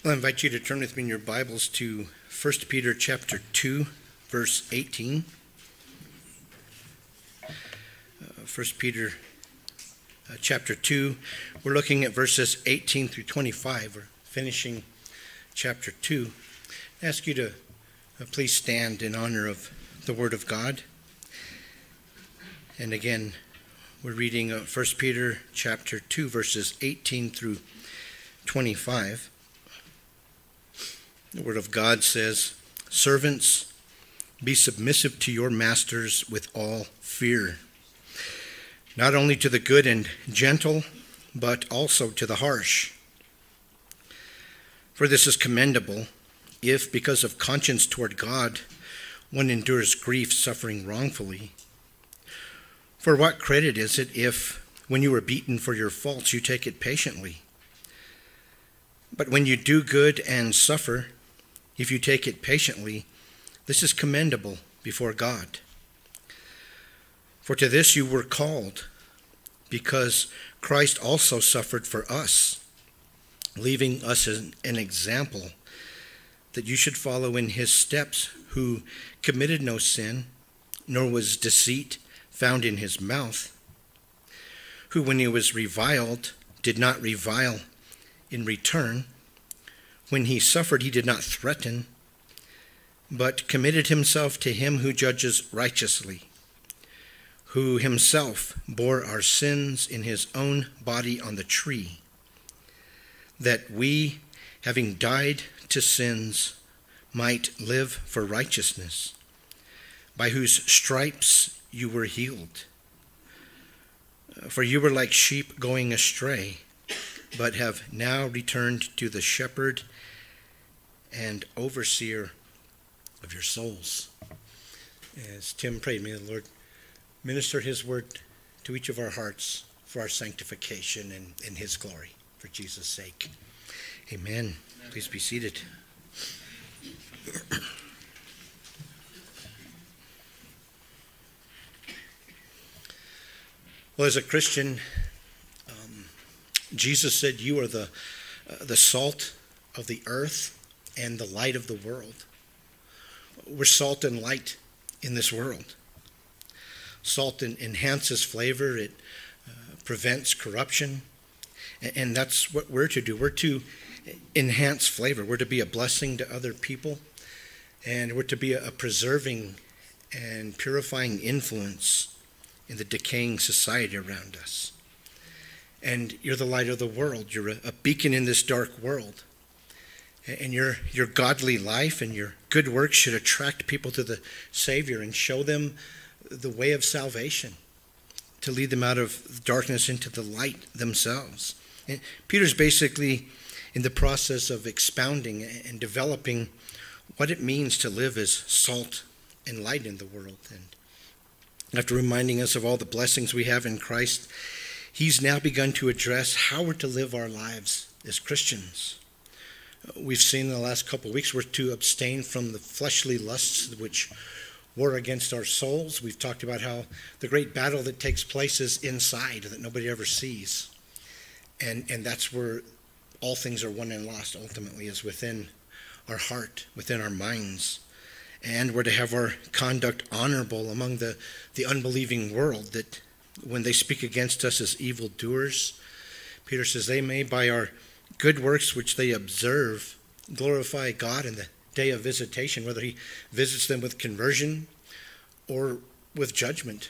I'll invite you to turn with me in your Bibles to 1 Peter chapter 2, verse 18. 1 Peter chapter 2, we're looking at verses 18 through 25. We're finishing chapter 2. I ask you to please stand in honor of the Word of God. And again, we're reading 1 Peter chapter 2, verses 18 through 25. The Word of God says, "Servants, be submissive to your masters with all fear, not only to the good and gentle, but also to the harsh. For this is commendable, if, because of conscience toward God, one endures grief suffering wrongfully. For what credit is it if, when you are beaten for your faults, you take it patiently? But when you do good and suffer, if you take it patiently, this is commendable before God. For to this you were called, because Christ also suffered for us, leaving us an example that you should follow in his steps, who committed no sin, nor was deceit found in his mouth, who when he was reviled did not revile in return. When he suffered, he did not threaten, but committed himself to him who judges righteously, who himself bore our sins in his own body on the tree, that we, having died to sins, might live for righteousness, by whose stripes you were healed. For you were like sheep going astray, but have now returned to the shepherd and overseer of your souls." As Tim prayed, may the Lord minister his word to each of our hearts for our sanctification and in his glory, for Jesus' sake. Amen. Please be seated. Well, as a Christian, Jesus said, "You are the salt of the earth and the light of the world." We're salt and light in this world. Salt enhances flavor. It prevents corruption. And that's what we're to do. We're to enhance flavor. We're to be a blessing to other people. And we're to be a preserving and purifying influence in the decaying society around us. And you're the light of the world. You're a beacon in this dark world. And your godly life and your good works should attract people to the Savior and show them the way of salvation, to lead them out of darkness into the light themselves. And Peter's basically in the process of expounding and developing what it means to live as salt and light in the world. And after reminding us of all the blessings we have in Christ, he's now begun to address how we're to live our lives as Christians. We've seen in the last couple of weeks we're to abstain from the fleshly lusts which war against our souls. We've talked about how the great battle that takes place is inside, that nobody ever sees. And that's where all things are won and lost ultimately, is within our heart, within our minds. And we're to have our conduct honorable among the unbelieving world, that when they speak against us as evildoers, Peter says they may, by our good works which they observe, glorify God in the day of visitation, whether he visits them with conversion or with judgment.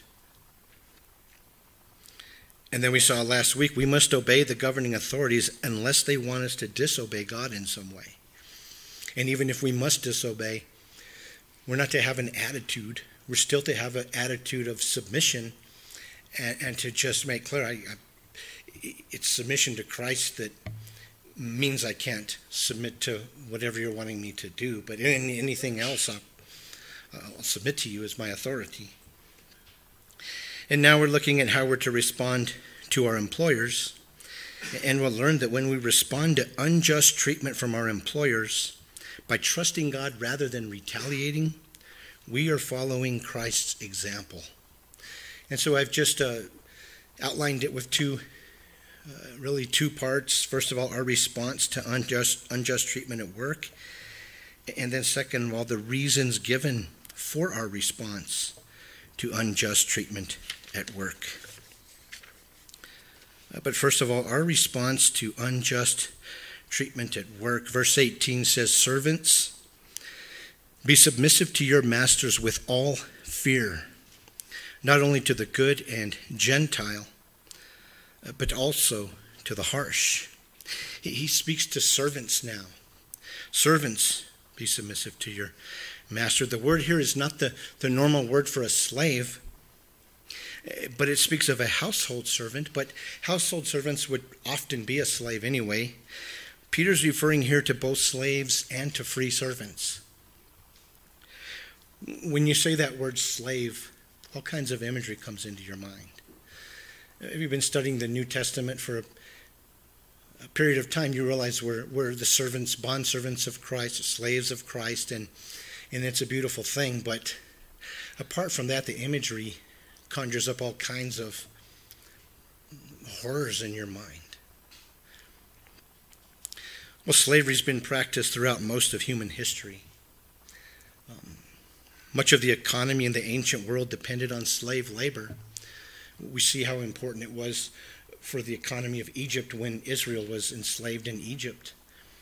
And then we saw last week, we must obey the governing authorities unless they want us to disobey God in some way. And even if we must disobey, we're not to have an attitude. We're still to have an attitude of submission and to just make clear, it's submission to Christ that means I can't submit to whatever you're wanting me to do, but in anything else, I'll submit to you as my authority. And now we're looking at how we're to respond to our employers, and we'll learn that when we respond to unjust treatment from our employers by trusting God rather than retaliating, we are following Christ's example. And so I've just outlined it with two Really two parts. First of all, our response to unjust treatment at work. And then second of all, the reasons given for our response to unjust treatment at work. But first of all, our response to unjust treatment at work. Verse 18 says, "Servants, be submissive to your masters with all fear, not only to the good and Gentile, but also to the harsh." He speaks to servants now. Servants, be submissive to your master. The word here is not the normal word for a slave, but it speaks of a household servant. But household servants would often be a slave anyway. Peter's referring here to both slaves and to free servants. When you say that word slave, all kinds of imagery comes into your mind. If you've been studying the New Testament for a period of time, you realize we're the servants, bondservants of Christ, slaves of Christ, and it's a beautiful thing. But apart from that, the imagery conjures up all kinds of horrors in your mind. Well, slavery's been practiced throughout most of human history. Much of the economy in the ancient world depended on slave labor. We see how important it was for the economy of Egypt when Israel was enslaved in Egypt.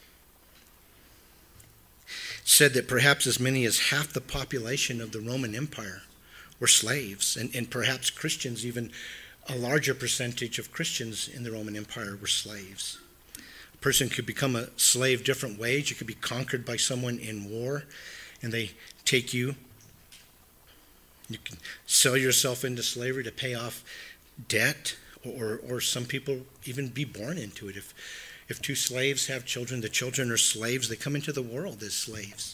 It's said that perhaps as many as half the population of the Roman Empire were slaves, and perhaps Christians, even a larger percentage of Christians in the Roman Empire were slaves. A person could become a slave different ways. You could be conquered by someone in war, and they take you. You can sell yourself into slavery to pay off debt, or some people even be born into it. If two slaves have children, the children are slaves. They come into the world as slaves.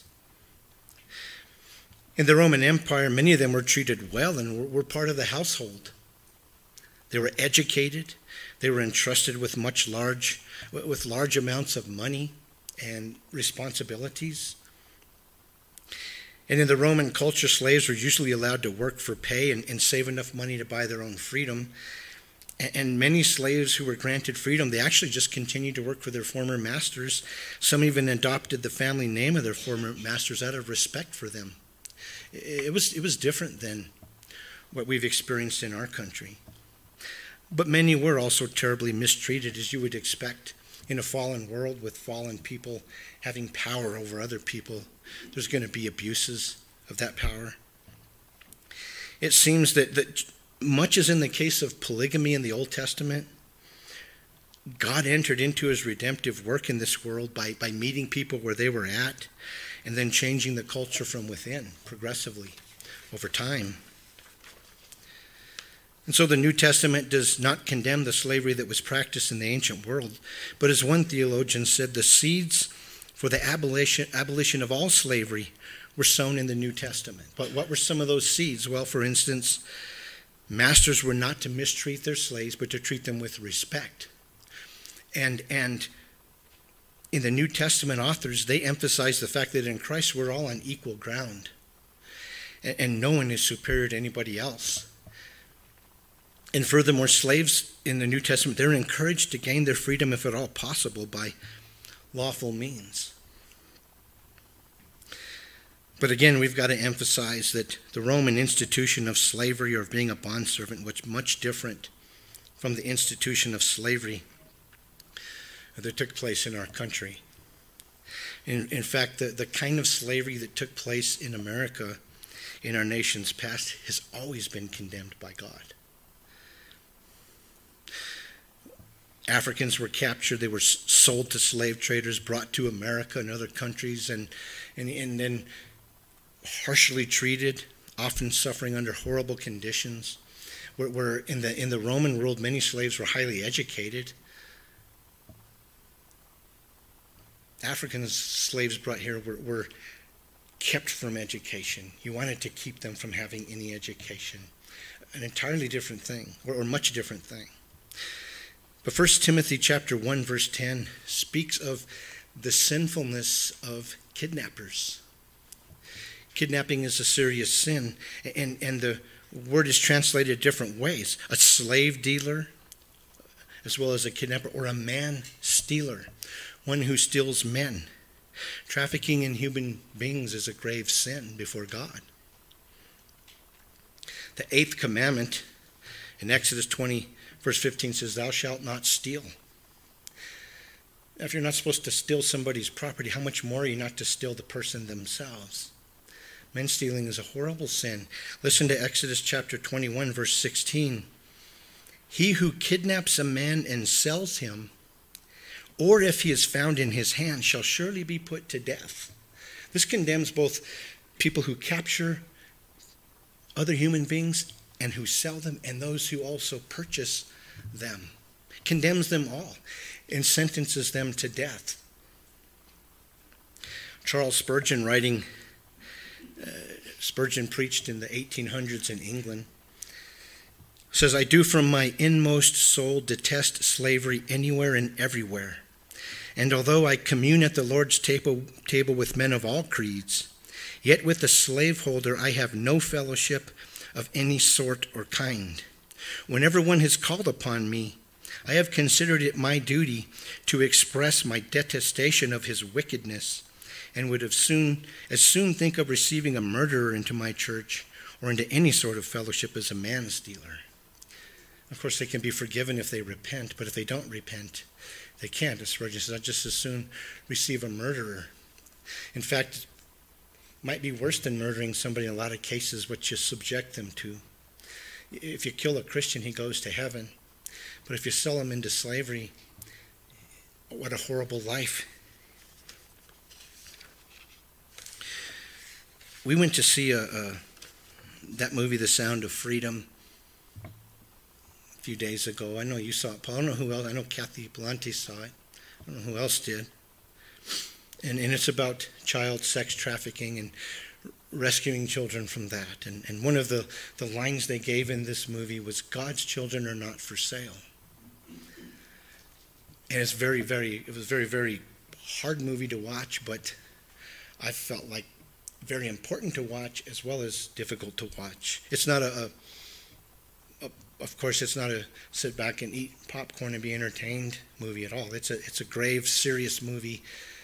In the Roman Empire, many of them were treated well and were part of the household. They were educated. They were entrusted with large amounts of money and responsibilities. And in the Roman culture, slaves were usually allowed to work for pay and save enough money to buy their own freedom. And many slaves who were granted freedom, they actually just continued to work for their former masters. Some even adopted the family name of their former masters out of respect for them. It was different than what we've experienced in our country. But many were also terribly mistreated, as you would expect. In a fallen world with fallen people having power over other people, there's going to be abuses of that power. It seems that much as in the case of polygamy in the Old Testament, God entered into his redemptive work in this world by meeting people where they were at and then changing the culture from within progressively over time. And so the New Testament does not condemn the slavery that was practiced in the ancient world, but as one theologian said, the seeds for the abolition of all slavery were sown in the New Testament. But what were some of those seeds? Well, for instance, masters were not to mistreat their slaves, but to treat them with respect. And in the New Testament authors, they emphasize the fact that in Christ we're all on equal ground, and no one is superior to anybody else. And furthermore, slaves in the New Testament, they're encouraged to gain their freedom, if at all possible, by lawful means. But again, we've got to emphasize that the Roman institution of slavery or of being a bondservant was much different from the institution of slavery that took place in our country. In fact, the kind of slavery that took place in America in our nation's past has always been condemned by God. Africans were captured, they were sold to slave traders, brought to America and other countries, and then harshly treated, often suffering under horrible conditions. Where in the Roman world, many slaves were highly educated. African slaves brought here were kept from education. You wanted to keep them from having any education. An entirely different thing, or much different thing. But 1 Timothy chapter 1, verse 10 speaks of the sinfulness of kidnappers. Kidnapping is a serious sin, and the word is translated different ways. A slave dealer, as well as a kidnapper or a man stealer, one who steals men. Trafficking in human beings is a grave sin before God. The eighth commandment in Exodus 20, verse 15 says, "Thou shalt not steal." If you're not supposed to steal somebody's property, how much more are you not to steal the person themselves? Men stealing is a horrible sin. Listen to Exodus chapter 21, verse 16. "He who kidnaps a man and sells him, or if he is found in his hand, shall surely be put to death." This condemns both people who capture other human beings and who sell them, and those who also purchase them. Condemns them all and sentences them to death. Charles Spurgeon, Spurgeon preached in the 1800s in England, says, "I do from my inmost soul detest slavery anywhere and everywhere. And although I commune at the Lord's table with men of all creeds, yet with the slaveholder I have no fellowship of any sort or kind. Whenever one has called upon me, I have considered it my duty to express my detestation of his wickedness, and would as soon think of receiving a murderer into my church or into any sort of fellowship as a man stealer." Of course, they can be forgiven if they repent, but if they don't repent, they can't. As Spurgeon says, "I'd just as soon receive a murderer." In fact, it might be worse than murdering somebody in a lot of cases, what you subject them to. If you kill a Christian, he goes to heaven. But if you sell him into slavery, what a horrible life. We went to see that movie, The Sound of Freedom, a few days ago. I know you saw it, Paul. I don't know who else. I know Kathy Blanty saw it. I don't know who else did. And it's about child sex trafficking and rescuing children from that. And one of the lines they gave in this movie was, "God's children are not for sale." And it was very, very hard movie to watch, but I felt like very important to watch as well as difficult to watch. It's not of course, it's not a sit back and eat popcorn and be entertained movie at all. It's a grave, serious movie,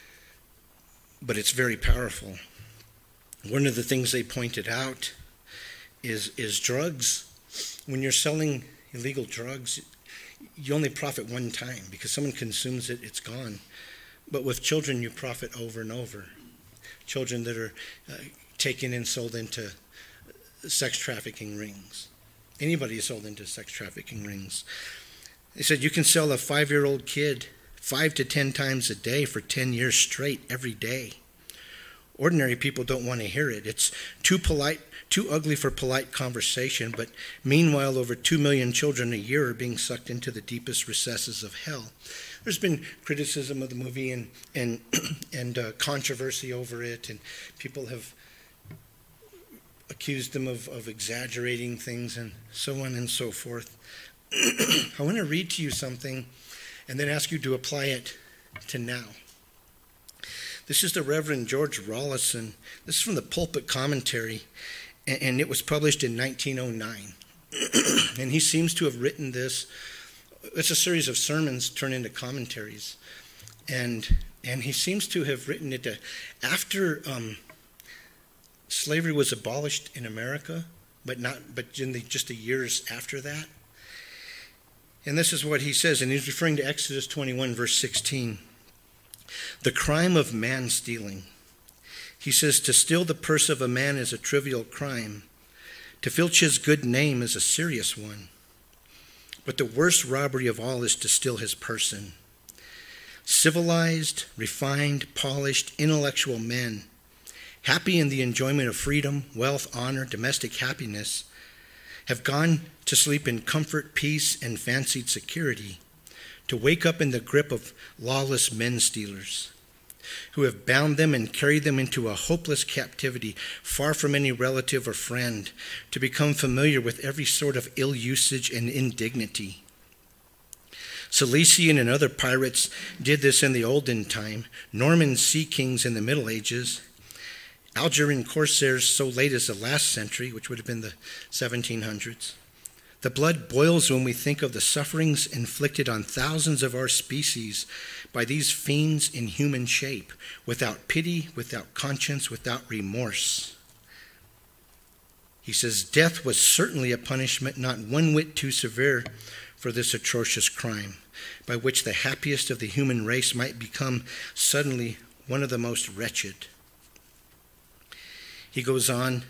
but it's very powerful. One of the things they pointed out is drugs. When you're selling illegal drugs, you only profit one time because someone consumes it, it's gone. But with children, you profit over and over. Children that are taken and sold into sex trafficking rings. Anybody is sold into sex trafficking rings. They said you can sell a 5-year-old kid 5 to 10 times a day for 10 years straight every day. Ordinary people don't want to hear it. It's too ugly for polite conversation, but meanwhile over 2 million children a year are being sucked into the deepest recesses of hell. There's been criticism of the movie and controversy over it, and people have accused them of exaggerating things and so on and so forth. I want to read to you something and then ask you to apply it to now. This is the Reverend George Rawlinson. This is from the Pulpit Commentary, and it was published in 1909. And he seems to have written this. It's a series of sermons turned into commentaries. And he seems to have written it after slavery was abolished in America, but in just the years after that. And this is what he says, and he's referring to Exodus 21, verse 16. The crime of man stealing. He says, to steal the purse of a man is a trivial crime. To filch his good name is a serious one. But the worst robbery of all is to steal his person. Civilized, refined, polished, intellectual men, happy in the enjoyment of freedom, wealth, honor, domestic happiness, have gone to sleep in comfort, peace, and fancied security, to wake up in the grip of lawless men-stealers, who have bound them and carried them into a hopeless captivity, far from any relative or friend, to become familiar with every sort of ill usage and indignity. Cilician and other pirates did this in the olden time, Norman sea kings in the Middle Ages, Algerine corsairs so late as the last century, which would have been the 1700s. The blood boils when we think of the sufferings inflicted on thousands of our species by these fiends in human shape, without pity, without conscience, without remorse. He says, death was certainly a punishment not one whit too severe for this atrocious crime, by which the happiest of the human race might become suddenly one of the most wretched. He goes on,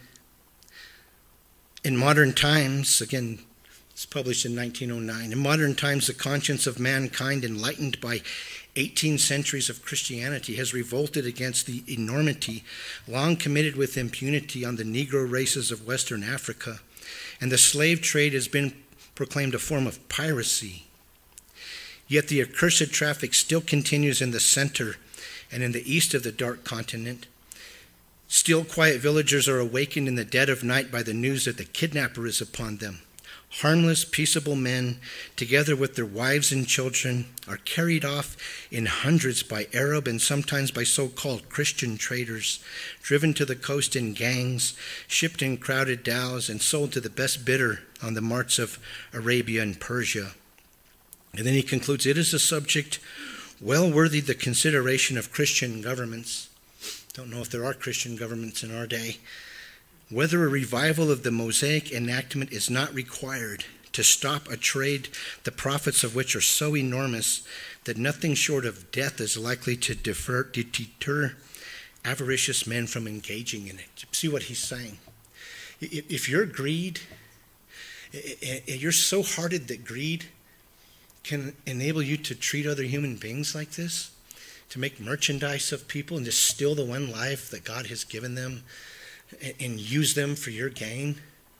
in modern times, again, it's published in 1909, in modern times the conscience of mankind, enlightened by 18 centuries of Christianity, has revolted against the enormity long committed with impunity on the Negro races of Western Africa, and the slave trade has been proclaimed a form of piracy. Yet the accursed traffic still continues in the center and in the east of the dark continent. Still, quiet villagers are awakened in the dead of night by the news that the kidnapper is upon them. Harmless, peaceable men, together with their wives and children, are carried off in hundreds by Arab and sometimes by so-called Christian traders, driven to the coast in gangs, shipped in crowded dhows, and sold to the best bidder on the marts of Arabia and Persia. And then he concludes, it is a subject well worthy the consideration of Christian governments. Don't know if there are Christian governments in our day. Whether a revival of the Mosaic enactment is not required to stop a trade the profits of which are so enormous that nothing short of death is likely to deter avaricious men from engaging in it. See what he's saying? If your greed, you're so hearted that greed can enable you to treat other human beings like this, to make merchandise of people and just steal the one life that God has given them and use them for your gain,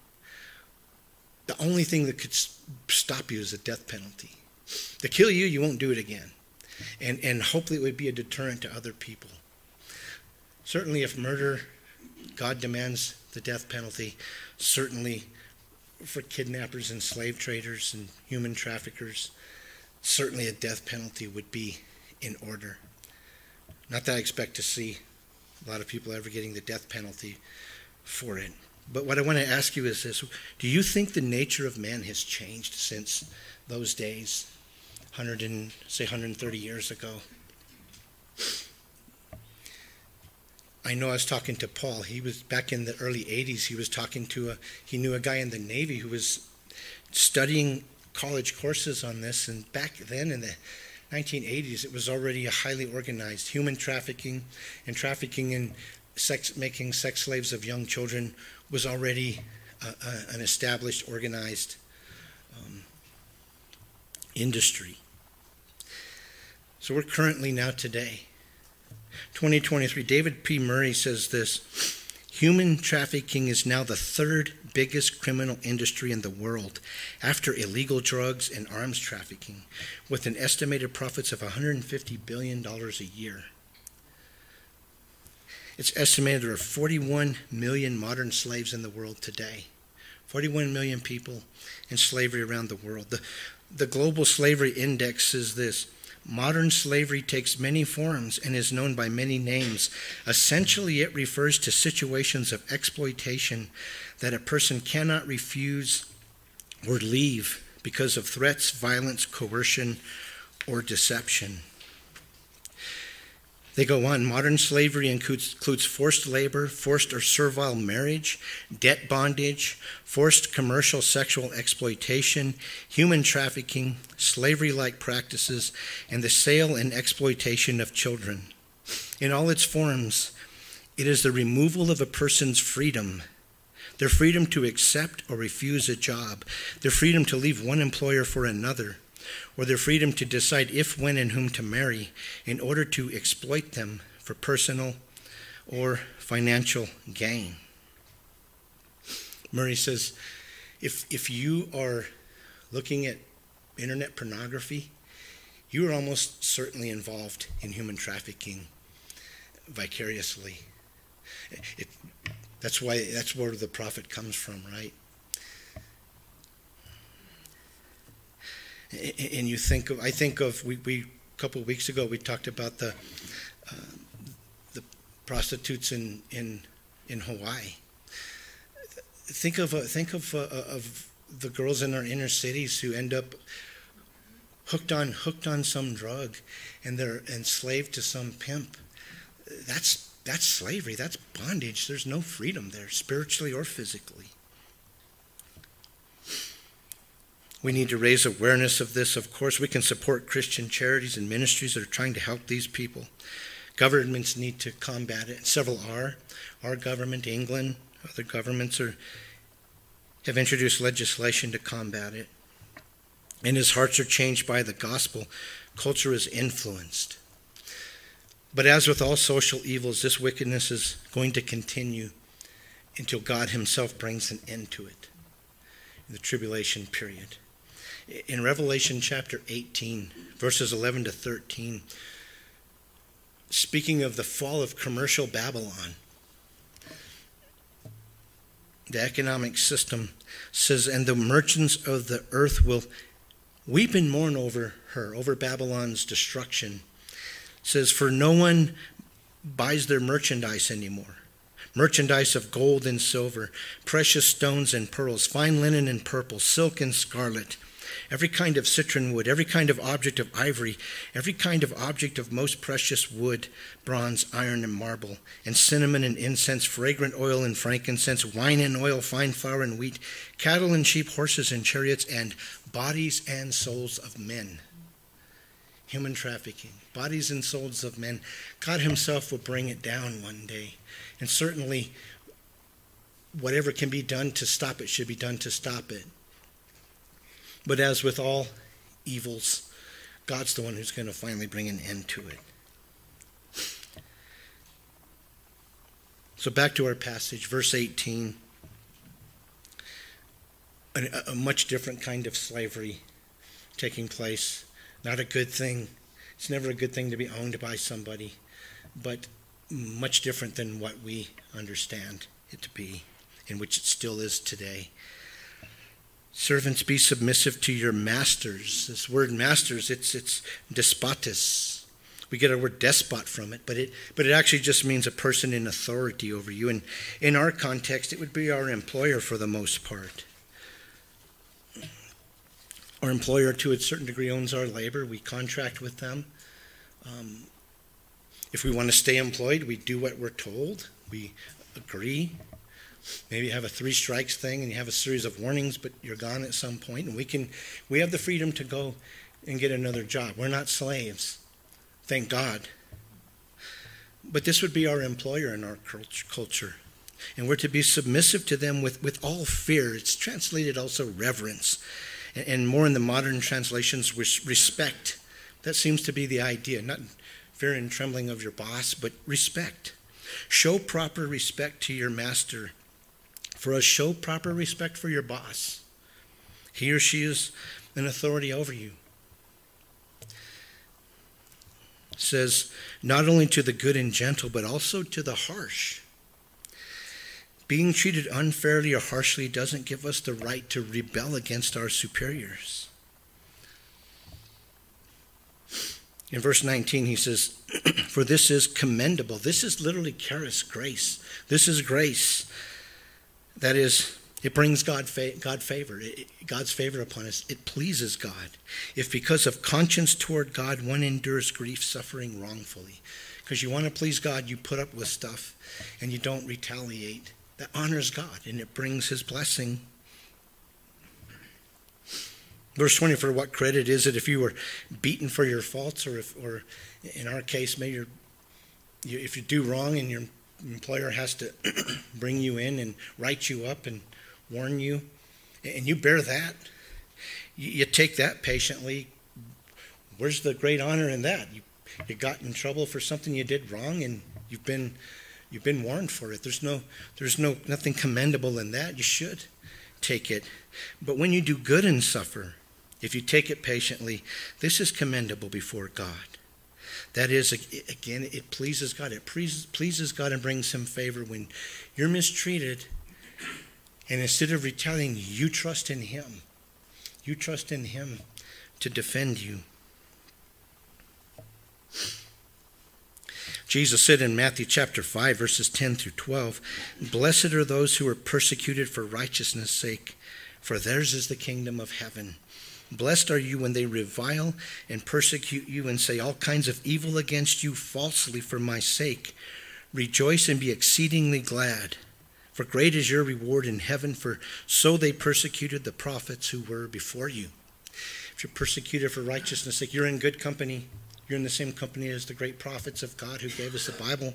the only thing that could stop you is a death penalty. To kill you, you won't do it again. And hopefully it would be a deterrent to other people. Certainly if murder, God demands the death penalty. Certainly for kidnappers and slave traders and human traffickers, certainly a death penalty would be in order. Not that I expect to see a lot of people ever getting the death penalty for it. But what I want to ask you is this. Do you think the nature of man has changed since those days, 130 years ago? I know I was talking to Paul. He was back in the early 80s. He knew a guy in the Navy who was studying college courses on this. And back then in the 1980s, it was already a highly organized human trafficking, and trafficking in making sex slaves of young children was already an established, organized industry. So we're currently now today, 2023. David P. Murray says this: human trafficking is now the third biggest criminal industry in the world after illegal drugs and arms trafficking, with an estimated profits of $150 billion a year. It's estimated there are 41 million modern slaves in the world today. 41 million people in slavery around the world. The Global Slavery Index says this: modern slavery takes many forms and is known by many names. Essentially, it refers to situations of exploitation that a person cannot refuse or leave because of threats, violence, coercion, or deception. They go on. Modern slavery includes forced labor, forced or servile marriage, debt bondage, forced commercial sexual exploitation, human trafficking, slavery-like practices, and the sale and exploitation of children. In all its forms, it is the removal of a person's freedom, their freedom to accept or refuse a job, their freedom to leave one employer for another, or their freedom to decide if, when, and whom to marry in order to exploit them for personal or financial gain. Murray says, if you are looking at internet pornography, you are almost certainly involved in human trafficking vicariously. That's where the profit comes from, right? And you think of, we a couple of weeks ago we talked about the prostitutes in Hawaii. Think of the girls in our inner cities who end up hooked on some drug, and they're enslaved to some pimp. That's slavery. That's bondage. There's no freedom there, spiritually or physically. We need to raise awareness of this. Of course, we can support Christian charities and ministries that are trying to help these people. Governments need to combat it. Several are. Our government, England, other governments have introduced legislation to combat it. And as hearts are changed by the gospel, culture is influenced. But as with all social evils, this wickedness is going to continue until God himself brings an end to it in the tribulation period. In Revelation chapter 18, verses 11 to 13, speaking of the fall of commercial Babylon, the economic system says, "And the merchants of the earth will weep and mourn over her," over Babylon's destruction. It says, "For no one buys their merchandise anymore. Merchandise of gold and silver, precious stones and pearls, fine linen and purple, silk and scarlet, every kind of citron wood, every kind of object of ivory, every kind of object of most precious wood, bronze, iron, and marble, and cinnamon and incense, fragrant oil and frankincense, wine and oil, fine flour and wheat, cattle and sheep, horses and chariots, and bodies and souls of men." Human trafficking, bodies and souls of men. God himself will bring it down one day. And certainly, whatever can be done to stop it should be done to stop it. But as with all evils, God's the one who's going to finally bring an end to it. So back to our passage, verse 18. A much different kind of slavery taking place. Not a good thing. It's never a good thing to be owned by somebody, but much different than what we understand it to be, in which it still is today. Servants, be submissive to your masters. This word masters, it's despotis. We get our word despot from it, but it actually just means a person in authority over you. And in our context, it would be our employer for the most part. Our employer, to a certain degree, owns our labor. We contract with them. If we want to stay employed, we do what we're told. We agree. Maybe you have a 3 strikes thing and you have a series of warnings, but you're gone at some point. And we have the freedom to go and get another job. We're not slaves. Thank God. But this would be our employer in our culture. And we're to be submissive to them with all fear. It's translated also reverence. And more in the modern translations, respect. That seems to be the idea. Not fear and trembling of your boss, but respect. Show proper respect to your master. For us, show proper respect for your boss. He or she is an authority over you. It says, not only to the good and gentle, but also to the harsh. Being treated unfairly or harshly doesn't give us the right to rebel against our superiors. In verse 19, he says, "For this is commendable." This is literally charis, grace. This is grace. That is, it brings God's favor upon us. It pleases God. If because of conscience toward God, one endures grief, suffering wrongfully. Because you want to please God, you put up with stuff and you don't retaliate. That honors God and it brings his blessing. Verse 20, for what credit is it if you were beaten for your faults, or in our case, maybe if you do wrong and your employer has to bring you in and write you up and warn you, and you bear that, you take that patiently. Where's the great honor in that? You got in trouble for something you did wrong, and you've been warned for it. There's nothing commendable in that. You should take it. But when you do good and suffer, if you take it patiently, this is commendable before God. That is, again, it pleases God. It pleases God and brings him favor when you're mistreated, and instead of retaliating, you trust in him. You trust in him to defend you. Jesus said in Matthew chapter 5, verses 10 through 12, "Blessed are those who are persecuted for righteousness' sake, for theirs is the kingdom of heaven. Blessed are you when they revile and persecute you and say all kinds of evil against you falsely for my sake. Rejoice and be exceedingly glad, for great is your reward in heaven, for so they persecuted the prophets who were before you. If you're persecuted for righteousness' sake, you're in good company. You're in the same company as the great prophets of God who gave us the Bible.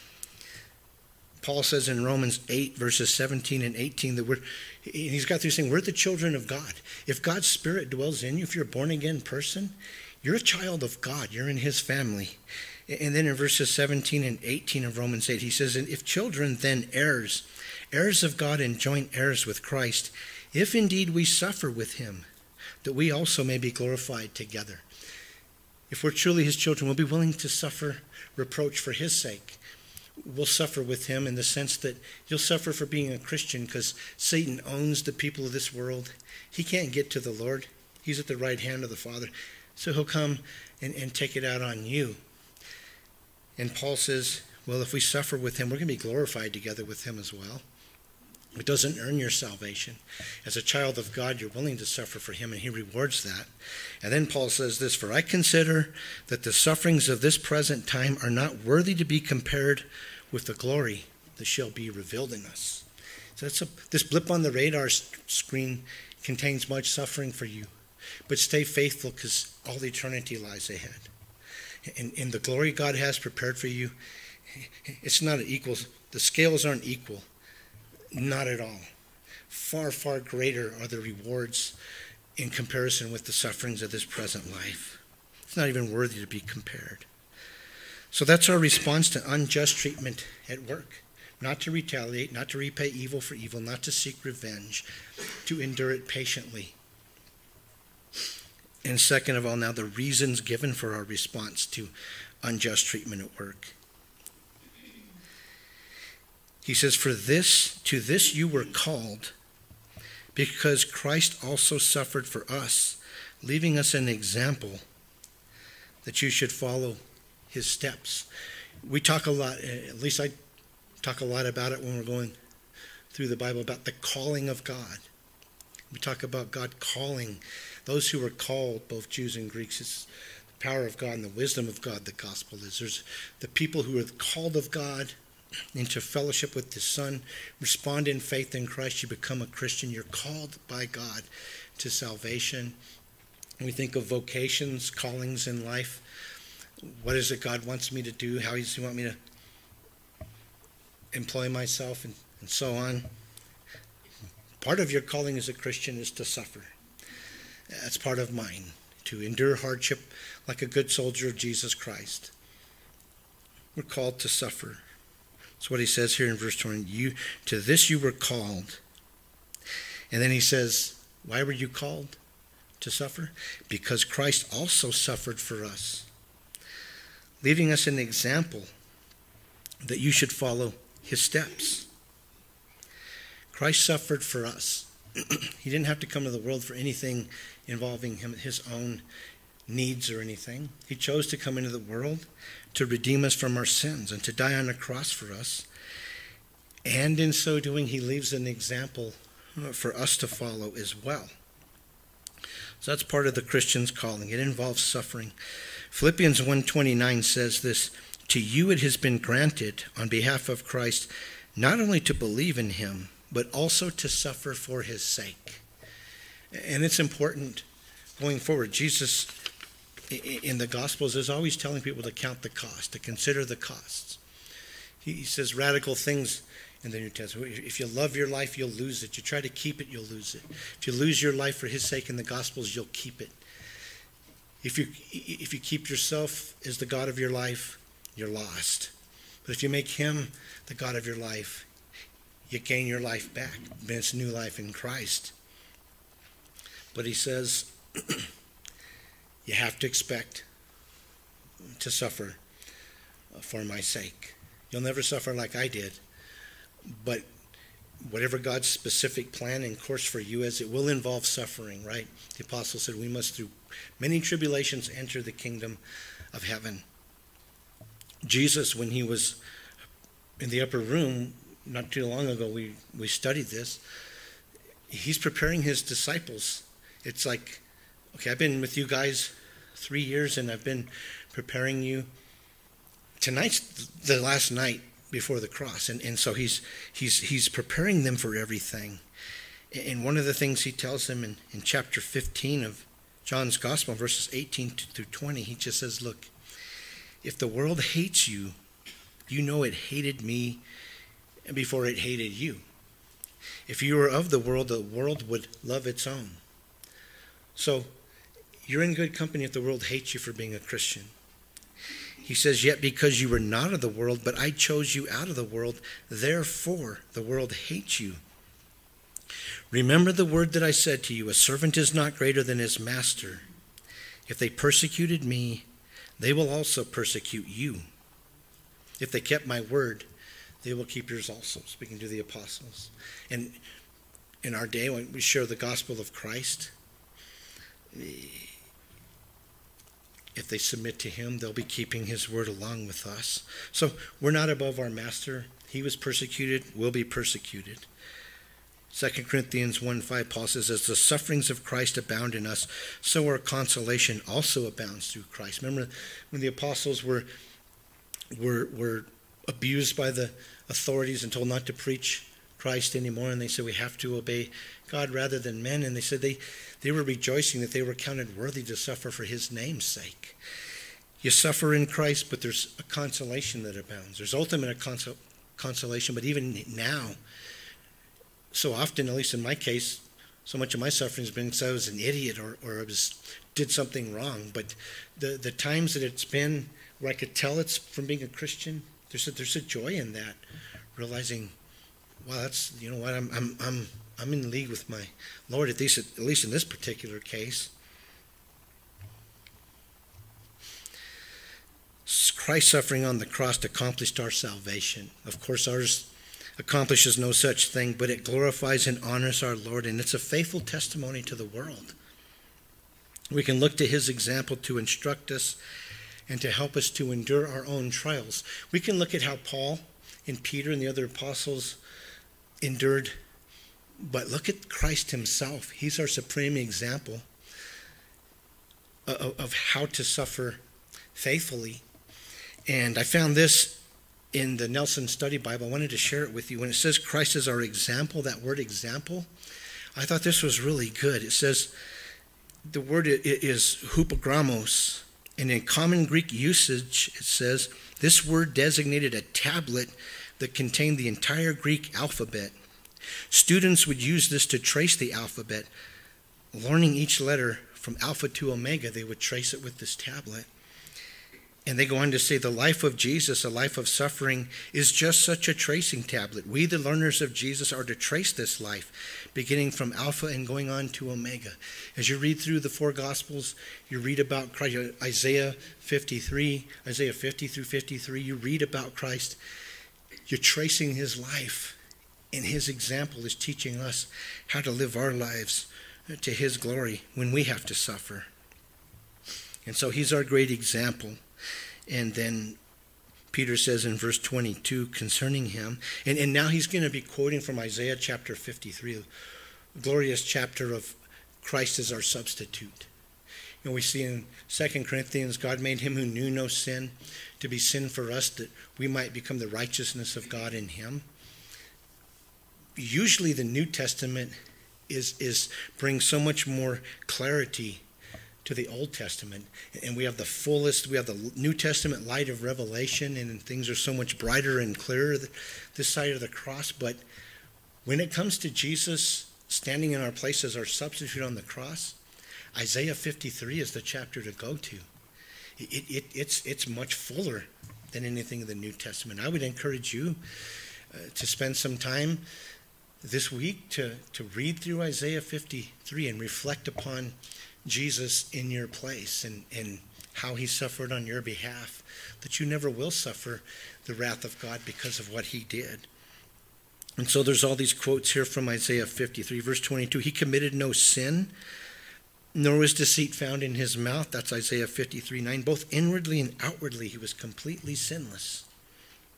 Paul says in Romans 8, verses 17 and 18, that he's got through saying, we're the children of God. If God's Spirit dwells in you, if you're a born-again person, you're a child of God. You're in his family. And then in verses 17 and 18 of Romans 8, he says, and if children, then heirs, heirs of God and joint heirs with Christ, if indeed we suffer with him, that we also may be glorified together. If we're truly his children, we'll be willing to suffer reproach for his sake. We'll suffer with him in the sense that you'll suffer for being a Christian because Satan owns the people of this world. He can't get to the Lord. He's at the right hand of the Father. So he'll come and take it out on you. And Paul says, well, if we suffer with him, we're going to be glorified together with him as well. It doesn't earn your salvation. As a child of God, you're willing to suffer for him, and he rewards that. And then Paul says this, for I consider that the sufferings of this present time are not worthy to be compared with the glory that shall be revealed in us. So this blip on the radar screen contains much suffering for you. But stay faithful because all eternity lies ahead. And the glory God has prepared for you, it's not equal. The scales aren't equal. Not at all. Far, far greater are the rewards in comparison with the sufferings of this present life. It's not even worthy to be compared. So that's our response to unjust treatment at work. Not to retaliate, not to repay evil for evil, not to seek revenge, to endure it patiently. And second of all, now the reasons given for our response to unjust treatment at work. He says, to this you were called, because Christ also suffered for us, leaving us an example that you should follow his steps. We talk a lot, at least I talk a lot about it when we're going through the Bible, about the calling of God. We talk about God calling those who were called, both Jews and Greeks. It's the power of God and the wisdom of God the gospel is. There's the people who are called of God into fellowship with the Son, respond in faith in Christ, you become a Christian. You're called by God to salvation. We think of vocations, callings in life. What is it God wants me to do? How does he want me to employ myself and so on? Part of your calling as a Christian is to suffer. That's part of mine, to endure hardship like a good soldier of Jesus Christ. We're called to suffer. That's what he says here in verse 20. To this you were called. And then he says, why were you called to suffer? Because Christ also suffered for us, leaving us an example that you should follow his steps. Christ suffered for us. He didn't have to come to the world for anything involving him, his own needs or anything. He chose to come into the world to redeem us from our sins and to die on a cross for us. And in so doing, he leaves an example for us to follow as well. So that's part of the Christian's calling. It involves suffering. Philippians 1:29 says this, to you it has been granted on behalf of Christ not only to believe in him, but also to suffer for his sake. And it's important going forward. Jesus, in the Gospels, is always telling people to count the cost, to consider the costs. He says radical things in the New Testament. If you love your life, you'll lose it. You try to keep it, you'll lose it. If you lose your life for his sake in the Gospels, you'll keep it. If you keep yourself as the God of your life, you're lost. But if you make him the God of your life, you gain your life back. It's new life in Christ. But he says, you have to expect to suffer for my sake. You'll never suffer like I did, but whatever God's specific plan and course for you is, it will involve suffering, right? The apostle said we must through many tribulations enter the kingdom of heaven. Jesus, when he was in the upper room, not too long ago, we studied this. he's preparing his disciples. It's like, okay, I've been with you guys 3 years, and I've been preparing you. Tonight's the last night before the cross, and so he's preparing them for everything. And one of the things he tells them in chapter 15 of John's Gospel, verses 18 through 20, he just says, look, if the world hates you, you know it hated me before it hated you. If you were of the world would love its own. So you're in good company if the world hates you for being a Christian. He says, yet because you were not of the world, but I chose you out of the world, therefore the world hates you. Remember the word that I said to you, a servant is not greater than his master. If they persecuted me, they will also persecute you. If they kept my word, they will keep yours also, speaking to the apostles. And in our day, when we share the gospel of Christ, if they submit to him, they'll be keeping his word along with us. So we're not above our master. He was persecuted, we'll be persecuted. 2 Corinthians 1:5, Paul says, as the sufferings of Christ abound in us, so our consolation also abounds through Christ. Remember when the apostles were abused by the authorities and told not to preach Christ anymore, and they said we have to obey God rather than men, and they said they were rejoicing that they were counted worthy to suffer for his name's sake. You suffer in Christ, but there's a consolation that abounds. There's ultimate consolation, but even now, so often, at least in my case, so much of my suffering has been because I was an idiot or I did something wrong. But the times that it's been where I could tell it's from being a Christian, there's a joy in that, realizing, wow, that's, you know what, I'm in league with my Lord, at least in this particular case. Christ's suffering on the cross accomplished our salvation. Of course, ours accomplishes no such thing, but it glorifies and honors our Lord, and it's a faithful testimony to the world. We can look to his example to instruct us and to help us to endure our own trials. We can look at how Paul and Peter and the other apostles endured, but look at Christ himself. He's our supreme example of how to suffer faithfully. And I found this in the Nelson Study Bible. I wanted to share it with you. When it says Christ is our example, that word example, I thought this was really good. It says, the word is hupogrammos, and in common Greek usage, it says, this word designated a tablet that contained the entire Greek alphabet. Students would use this to trace the alphabet. Learning each letter from alpha to omega, they would trace it with this tablet. And they go on to say the life of Jesus, a life of suffering, is just such a tracing tablet. We, the learners of Jesus, are to trace this life, beginning from Alpha and going on to Omega. As you read through the four Gospels, you read about Christ, Isaiah 50 through 53, you read about Christ. You're tracing his life, and his example is teaching us how to live our lives to his glory when we have to suffer. And so he's our great example. And then Peter says in verse 22 concerning him, and now he's going to be quoting from Isaiah chapter 53, a glorious chapter of Christ as our substitute. You know, we see in 2 Corinthians, God made him who knew no sin to be sin for us, that we might become the righteousness of God in him. Usually the New Testament brings so much more clarity to the Old Testament, and we have the New Testament light of revelation, and things are so much brighter and clearer this side of the cross. But when it comes to Jesus standing in our place as our substitute on the cross, Isaiah 53 is the chapter to go to. It's much fuller than anything in the New Testament. I would encourage you to spend some time this week to read through Isaiah 53 and reflect upon Jesus in your place and how he suffered on your behalf, that you never will suffer the wrath of God because of what he did. And so there's all these quotes here from Isaiah 53, verse 22. He committed no sin, nor was deceit found in his mouth. That's Isaiah 53:9. Both inwardly and outwardly he was completely sinless.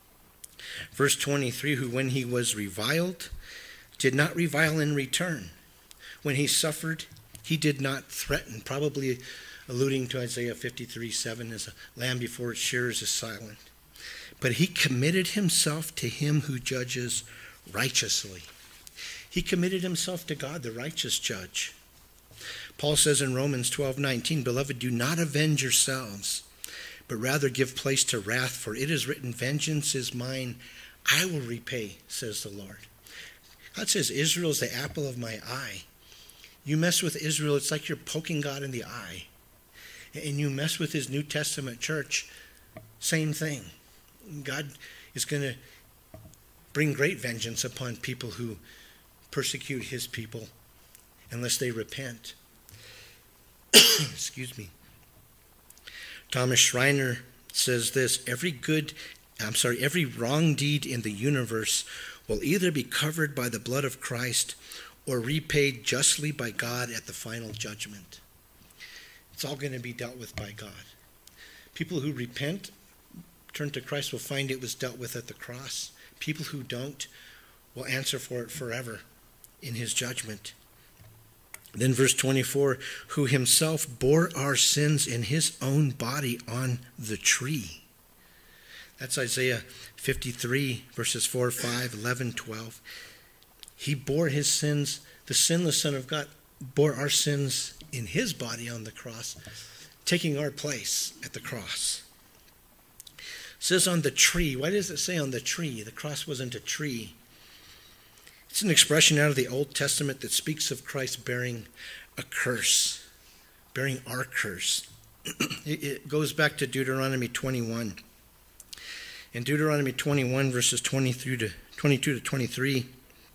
Verse 23, who when he was reviled, did not revile in return. When he suffered, he did not threaten, probably alluding to Isaiah 53:7, as a lamb before its shearers is silent. But he committed himself to him who judges righteously. He committed himself to God, the righteous judge. Paul says in Romans 12:19, "Beloved, do not avenge yourselves, but rather give place to wrath, for it is written, 'Vengeance is mine, I will repay,' says the Lord." God says, Israel is the apple of my eye. You mess with Israel, it's like you're poking God in the eye. And you mess with his New Testament church, same thing. God is going to bring great vengeance upon people who persecute his people unless they repent. Excuse me. Thomas Schreiner says this, every wrong deed in the universe will either be covered by the blood of Christ or repaid justly by God at the final judgment. It's all going to be dealt with by God. People who repent, turn to Christ, will find it was dealt with at the cross. People who don't will answer for it forever in his judgment. Then verse 24, who himself bore our sins in his own body on the tree. That's Isaiah 53, verses 4, 5, 11, 12. He bore his sins, the sinless Son of God bore our sins in his body on the cross, taking our place at the cross. It says on the tree. Why does it say on the tree? The cross wasn't a tree. It's an expression out of the Old Testament that speaks of Christ bearing a curse, bearing our curse. It goes back to Deuteronomy 21. In Deuteronomy 21, verses 22 to 23,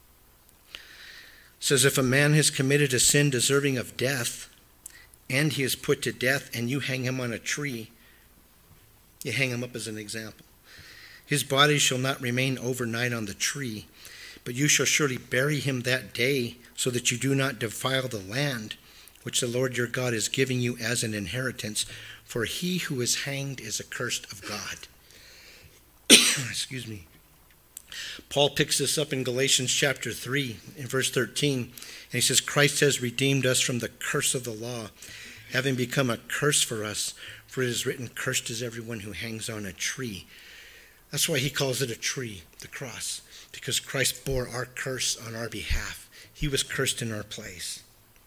says, if a man has committed a sin deserving of death, and he is put to death, and you hang him on a tree, you hang him up as an example, his body shall not remain overnight on the tree, but you shall surely bury him that day, so that you do not defile the land which the Lord your God is giving you as an inheritance, for he who is hanged is accursed of God. Excuse me. Paul picks this up in Galatians chapter 3 in verse 13, and he says, Christ has redeemed us from the curse of the law, having become a curse for us, for it is written, cursed is everyone who hangs on a tree. That's why he calls it a tree, the cross, because Christ bore our curse on our behalf. He was cursed in our place.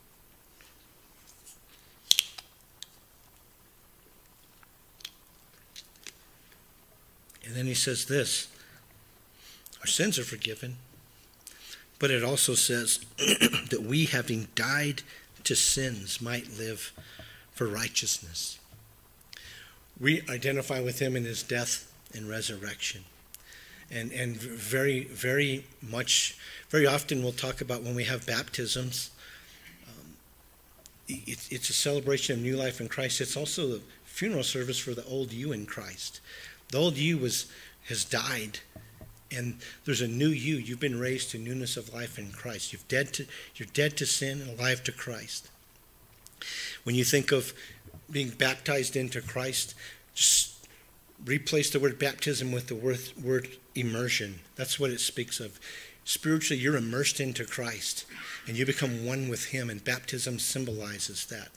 And then he says this, our sins are forgiven, but it also says that we, having died to sins, might live for righteousness. We identify with him in his death and resurrection. And very, very often we'll talk about when we have baptisms, it's a celebration of new life in Christ. It's also the funeral service for the old you in Christ. The old you has died, and there's a new you. You've been raised to newness of life in Christ. You're dead to sin and alive to Christ. When you think of being baptized into Christ, just replace the word baptism with the word immersion. That's what it speaks of. Spiritually, you're immersed into Christ, and you become one with him, and baptism symbolizes that.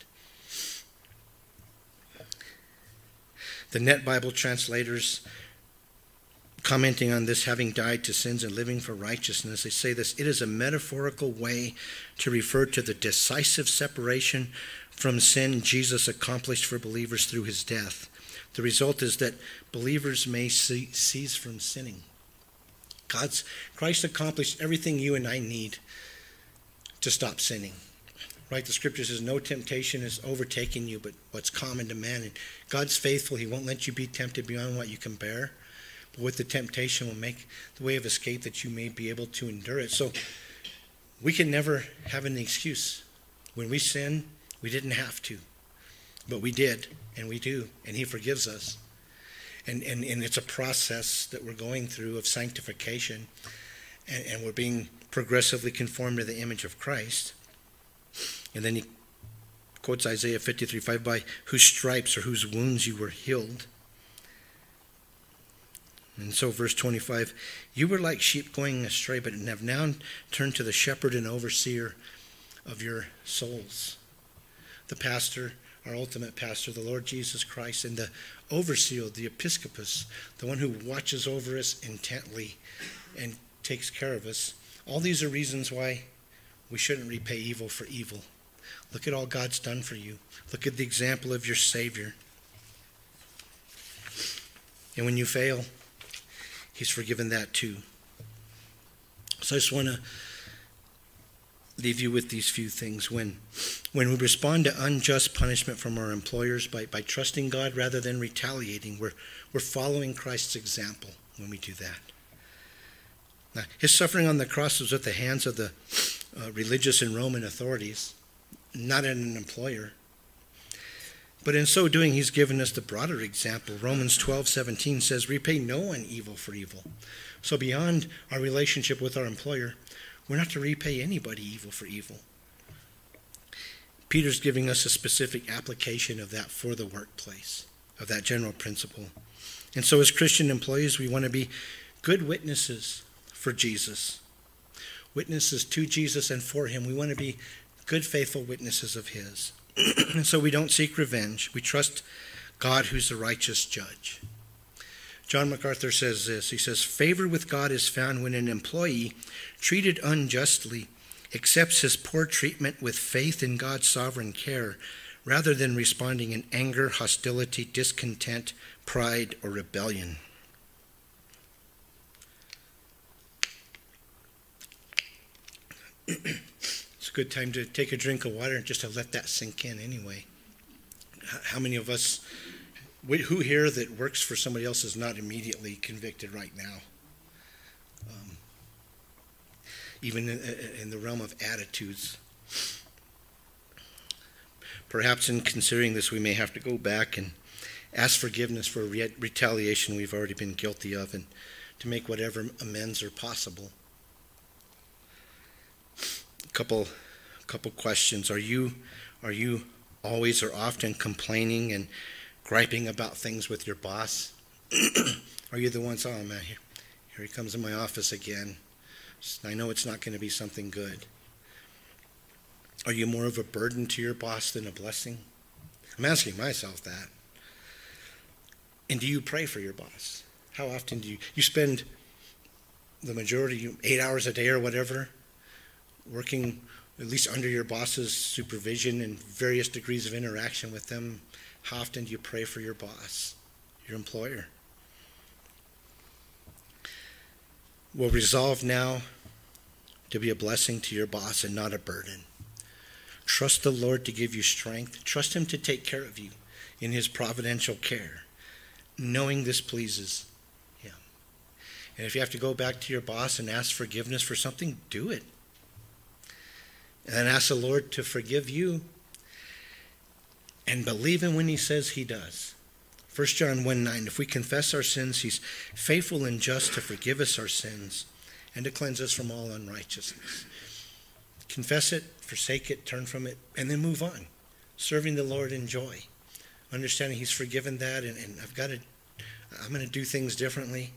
The Net Bible translators, commenting on this, having died to sins and living for righteousness, they say this, it is a metaphorical way to refer to the decisive separation from sin Jesus accomplished for believers through his death. The result is that believers may cease from sinning. Christ accomplished everything you and I need to stop sinning. Right? The scripture says no temptation is overtaking you, but what's common to man. And God's faithful. He won't let you be tempted beyond what you can bear. But with the temptation will make the way of escape that you may be able to endure it. So we can never have an excuse. When we sin, we didn't have to. But we did, and we do, and he forgives us. And it's a process that we're going through of sanctification, and we're being progressively conformed to the image of Christ. And then he quotes Isaiah 53:5, by whose stripes or whose wounds you were healed. And so verse 25, you were like sheep going astray, but have now turned to the shepherd and overseer of your souls. The pastor, our ultimate pastor, the Lord Jesus Christ, and the overseer, the episcopus, the one who watches over us intently and takes care of us. All these are reasons why we shouldn't repay evil for evil. Look at all God's done for you. Look at the example of your Savior. And when you fail, he's forgiven that too. So I just want to leave you with these few things. When we respond to unjust punishment from our employers by trusting God rather than retaliating, we're following Christ's example when we do that. Now, his suffering on the cross was at the hands of the religious and Roman authorities, not in an employer. But in so doing, he's given us the broader example. Romans 12:17 says, repay no one evil for evil. So beyond our relationship with our employer, we're not to repay anybody evil for evil. Peter's giving us a specific application of that for the workplace, of that general principle. And so as Christian employees, we want to be good witnesses for Jesus. Witnesses to Jesus and for him. We want to be good, faithful witnesses of his. And so we don't seek revenge. We trust God, who's the righteous judge. John MacArthur says this. He says, favor with God is found when an employee treated unjustly accepts his poor treatment with faith in God's sovereign care, rather than responding in anger, hostility, discontent, pride, or rebellion. It's a good time to take a drink of water and just to let that sink in anyway. How many of us, who here that works for somebody else is not immediately convicted right now? Even in the realm of attitudes. Perhaps in considering this, we may have to go back and ask forgiveness for retaliation we've already been guilty of, and to make whatever amends are possible. Couple questions. Are you always or often complaining and griping about things with your boss? Are you the ones, oh man, here he comes in my office again. I know it's not going to be something good. Are you more of a burden to your boss than a blessing? I'm asking myself that. And do you pray for your boss? How often do you spend the majority, 8 hours a day or whatever, working at least under your boss's supervision and various degrees of interaction with them? How often do you pray for your boss, your employer? Well, resolve now to be a blessing to your boss and not a burden. Trust the Lord to give you strength. Trust him to take care of you in his providential care, knowing this pleases him. And if you have to go back to your boss and ask forgiveness for something, do it. And then ask the Lord to forgive you and believe him when he says he does. 1 John 1:9, if we confess our sins, he's faithful and just to forgive us our sins and to cleanse us from all unrighteousness. Confess it, forsake it, turn from it, and then move on. Serving the Lord in joy. Understanding he's forgiven that, and I'm going to do things differently.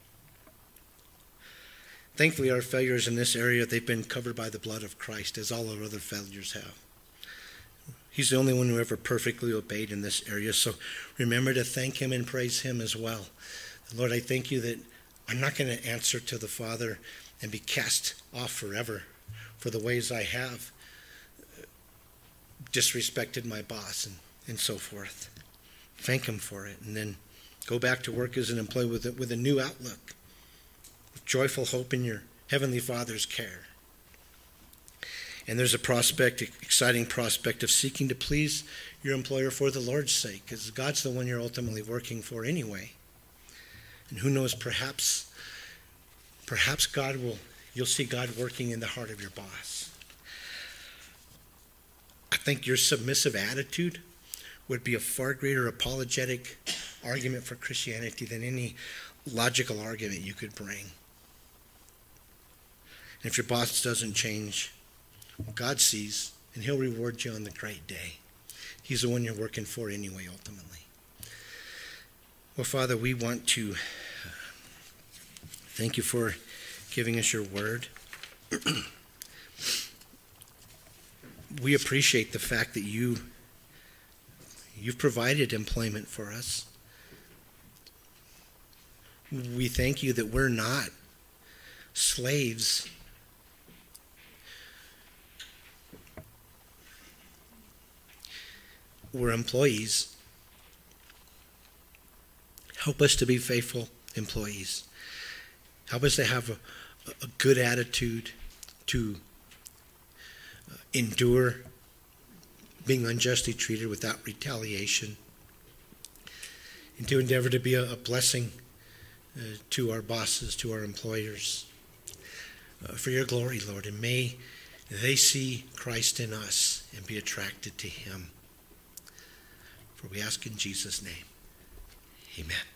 Thankfully, our failures in this area, they've been covered by the blood of Christ, as all our other failures have. He's the only one who ever perfectly obeyed in this area, so remember to thank him and praise him as well. Lord, I thank you that I'm not going to answer to the Father and be cast off forever for the ways I have disrespected my boss and so forth. Thank him for it, and then go back to work as an employee with a new outlook, with joyful hope in your Heavenly Father's care. And there's exciting prospect of seeking to please your employer for the Lord's sake, because God's the one you're ultimately working for anyway. And who knows, perhaps you'll see God working in the heart of your boss. I think your submissive attitude would be a far greater apologetic argument for Christianity than any logical argument you could bring. And if your boss doesn't change, God sees, and he'll reward you on the great day. He's the one you're working for anyway, ultimately. Well, Father, we want to thank you for giving us your word. We appreciate the fact that you've provided employment for us. We thank you that we're not slaves. We're employees. Help us to be faithful employees. Help us to have a good attitude, to endure being unjustly treated without retaliation, and to endeavor to be a blessing to our bosses, to our employers, for your glory, Lord. And may they see Christ in us and be attracted to him. For we ask in Jesus' name, amen.